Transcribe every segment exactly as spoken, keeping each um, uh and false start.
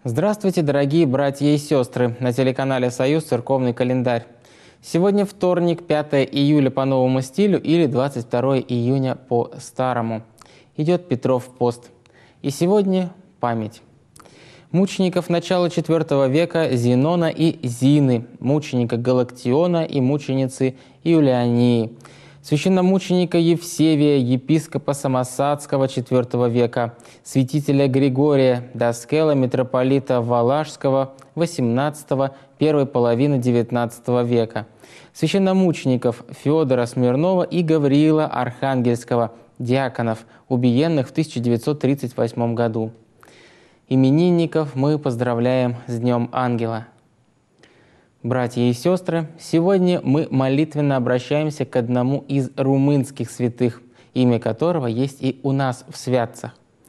Здравствуйте, дорогие братья и сестры! На телеканале «Союз» церковный календарь. Сегодня вторник, пятое июля по новому стилю или двадцать второе июня по старому. Идет Петров пост. И сегодня память мучеников начала четвёртого века Зенона и Зины, мученика Галактиона и мученицы Иулиании, священномученика Евсевия, епископа Самосадского четвёртого века, святителя Григория Даскела, митрополита Валашского восемнадцатого, первой половины девятнадцатого века, священномучеников Федора Смирнова и Гавриила Архангельского, диаконов, убиенных в тысяча девятьсот тридцать восьмом году. Именинников мы поздравляем с Днем Ангела. Братья и сестры, сегодня мы молитвенно обращаемся к одному из румынских святых, имя которого есть и у нас в святцах.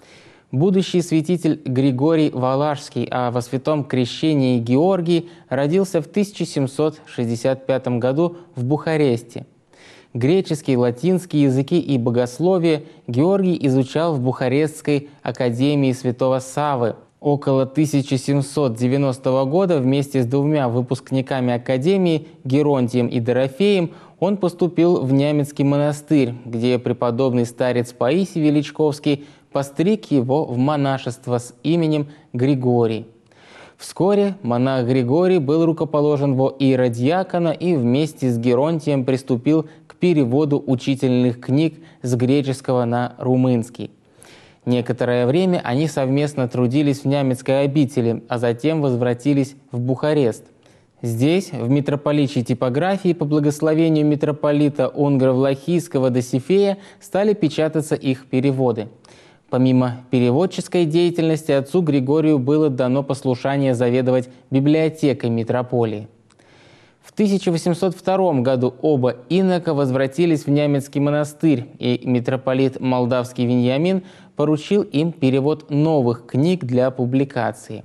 Будущий святитель Григорий Валашский, а во святом крещении Георгий, родился в тысяча семьсот шестьдесят пятом году в Бухаресте. Греческий, латинский языки и богословие Георгий изучал в Бухарестской академии святого Саввы. Около тысяча семьсот девяностого года вместе с двумя выпускниками академии, Геронтием и Дорофеем, он поступил в Нямецкий монастырь, где преподобный старец Паисий Величковский постриг его в монашество с именем Григорий. Вскоре монах Григорий был рукоположен во иеродиакона и вместе с Геронтием приступил к переводу учительных книг с греческого на румынский. Некоторое время они совместно трудились в Нямецкой обители, а затем возвратились в Бухарест. Здесь, в митрополичьей типографии, по благословению митрополита Унгро-Влахийского Досифея, стали печататься их переводы. Помимо переводческой деятельности, отцу Григорию было дано послушание заведовать библиотекой митрополии. В тысяча восемьсот втором году оба инока возвратились в Нямецкий монастырь, и митрополит Молдавский Вениамин поручил им перевод новых книг для публикации.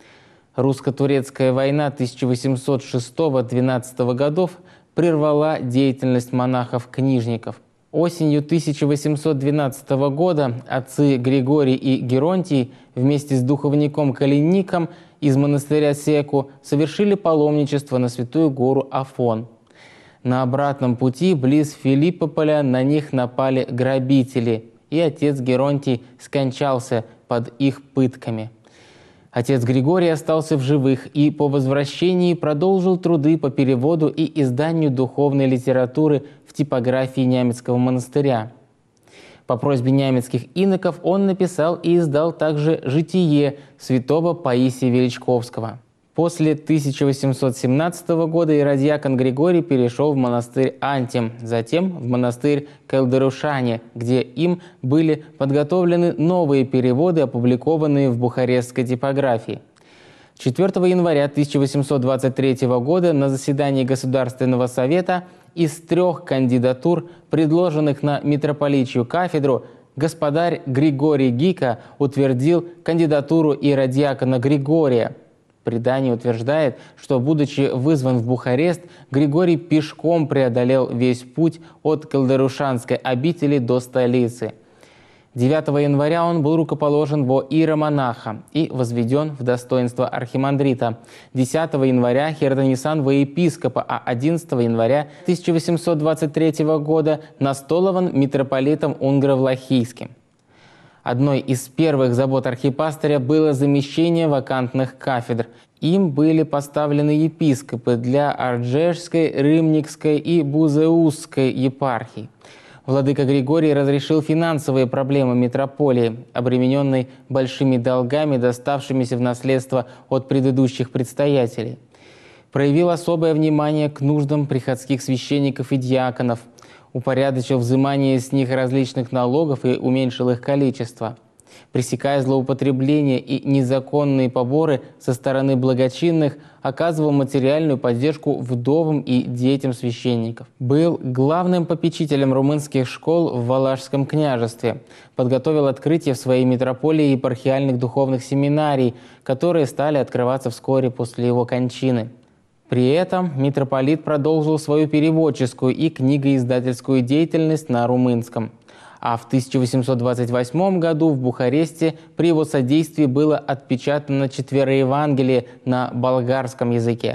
Русско-турецкая война тысяча восемьсот шестого — двенадцатого годов прервала деятельность монахов-книжников. Осенью тысяча восемьсот двенадцатого года отцы Григорий и Геронтий вместе с духовником Калинником из монастыря Секу совершили паломничество на святую гору Афон. На обратном пути близ Филиппополя на них напали грабители, и отец Геронтий скончался под их пытками. Отец Григорий остался в живых и по возвращении продолжил труды по переводу и изданию духовной литературы в типографии Нямецкого монастыря. По просьбе нямецких иноков он написал и издал также «Житие» святого Паисия Величковского. После тысяча восемьсот семнадцатого года иеродиакон Григорий перешел в монастырь Антим, затем в монастырь Келдерушане, где им были подготовлены новые переводы, опубликованные в бухарестской типографии. четвёртого января тысяча восемьсот двадцать третьего года на заседании Государственного совета из трех кандидатур, предложенных на митрополичью кафедру, господарь Григорий Гика утвердил кандидатуру иеродиакона Григория. Предание утверждает, что, будучи вызван в Бухарест, Григорий пешком преодолел весь путь от Келдерушанской обители до столицы. девятого января он был рукоположен во иеромонаха и возведен в достоинство архимандрита. десятого января хердонесан во епископа, а одиннадцатого января тысяча восемьсот двадцать третьего года настолован митрополитом Унгро-Влахийским. Одной из первых забот архипастыря было замещение вакантных кафедр. Им были поставлены епископы для Арджешской, Рымникской и Бузеусской епархий. Владыка Григорий разрешил финансовые проблемы митрополии, обремененной большими долгами, доставшимися в наследство от предыдущих предстоятелей. Проявил особое внимание к нуждам приходских священников и диаконов, упорядочил взимание с них различных налогов и уменьшил их количество. Пресекая злоупотребления и незаконные поборы со стороны благочинных, оказывал материальную поддержку вдовам и детям священников. Был главным попечителем румынских школ в Валашском княжестве. Подготовил открытие в своей митрополии епархиальных духовных семинарий, которые стали открываться вскоре после его кончины. При этом митрополит продолжил свою переводческую и книгоиздательскую деятельность на румынском. а в тысяча восемьсот двадцать восьмом году в Бухаресте при его содействии было отпечатано Четвероевангелие на болгарском языке.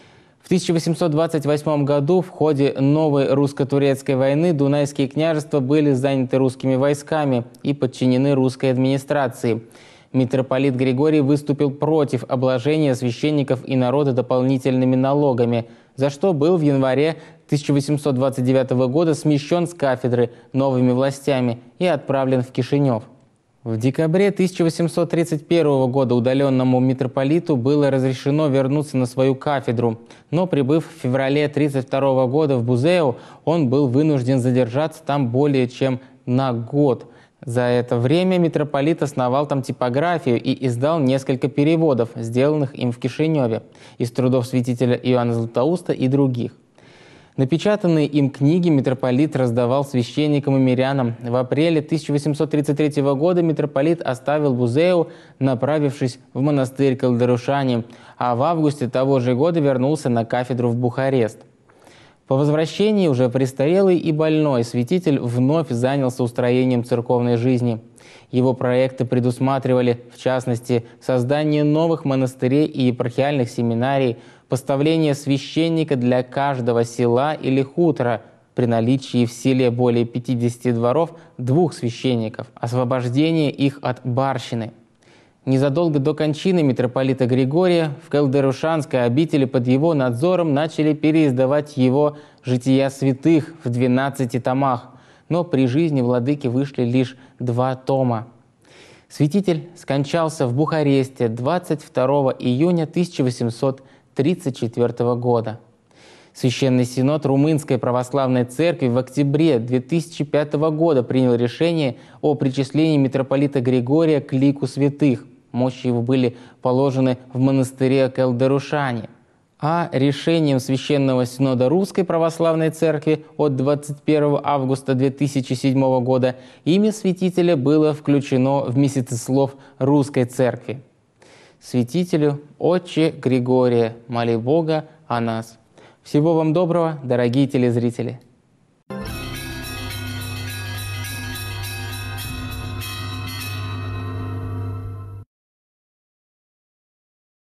В тысяча восемьсот двадцать восьмом году в ходе новой русско-турецкой войны Дунайские княжества были заняты русскими войсками и подчинены русской администрации. Митрополит Григорий выступил против обложения священников и народа дополнительными налогами, за что был в январе тысяча восемьсот двадцать девятого года смещен с кафедры новыми властями и отправлен в Кишинев. В декабре тысяча восемьсот тридцать первого года удаленному митрополиту было разрешено вернуться на свою кафедру, но прибыв в феврале тысяча девятьсот тридцать второго года в Бузеу, он был вынужден задержаться там более чем на год. За это время митрополит основал там типографию и издал несколько переводов, сделанных им в Кишиневе, из трудов святителя Иоанна Златоуста и других. Напечатанные им книги митрополит раздавал священникам и мирянам. В апреле тысяча восемьсот тридцать третьего года митрополит оставил Бузеу, направившись в монастырь Калдерушани, а в августе того же года вернулся на кафедру в Бухарест. По возвращении уже престарелый и больной святитель вновь занялся устроением церковной жизни. Его проекты предусматривали, в частности, создание новых монастырей и епархиальных семинарий, поставление священника для каждого села или хутора при наличии в селе более пятидесяти дворов двух священников, освобождение их от барщины. Незадолго до кончины митрополита Григория в Калдерушанской обители под его надзором начали переиздавать его «Жития святых» в двенадцати томах, но при жизни владыки вышли лишь два тома. Святитель скончался в Бухаресте двадцать второго июня тысяча восемьсот тридцать четвёртого года. Священный Синод Румынской Православной Церкви в октябре две тысячи пятого года принял решение о причислении митрополита Григория к лику святых. Мощи его были положены в монастыре Калдерушани. А решением Священного Синода Русской Православной Церкви от двадцать первого августа две тысячи седьмого года имя святителя было включено в месяцеслов Русской Церкви. Святителю Отче Григория, моли Бога о нас. Всего вам доброго, дорогие телезрители!